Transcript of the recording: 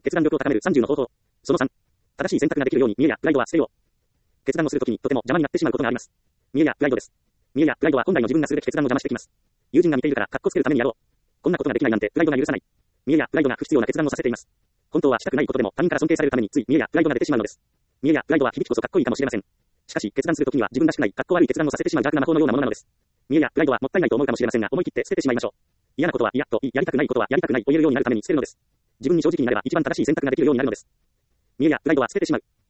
決断力を高める30の方法。その3。正しい選択ができるように見栄やプライドは捨てよう。決断をするときにとても邪魔になってしまうことがあります。見栄やプライドです。見栄やプライドは本来の自分がするべき決断を邪魔してきます。友人が見ているからカッコつけるためにやろう。こんなことができないなんてプライドが許さない。見栄やプライドが不必要な決断をさせています。本当はしたくないことでも他人から尊敬されるためについ見栄やプライドが出てしまうのです。見栄やプライドは響きこそかっこいいかもしれません。しかし決断するときには自分らしくないかっこ悪い決断をさせてしまう邪悪な魔法のようなものなのです。見栄やプライドはもったいないと思うかもしれませんが、思い切って捨ててしまいましょう。嫌なことは嫌と言い、やりたくないことはやりたくないと言えるようになるために捨てるのです。自分に正直になれば一番正しい選択ができるようになるのです。見栄やプライドは捨ててしまう。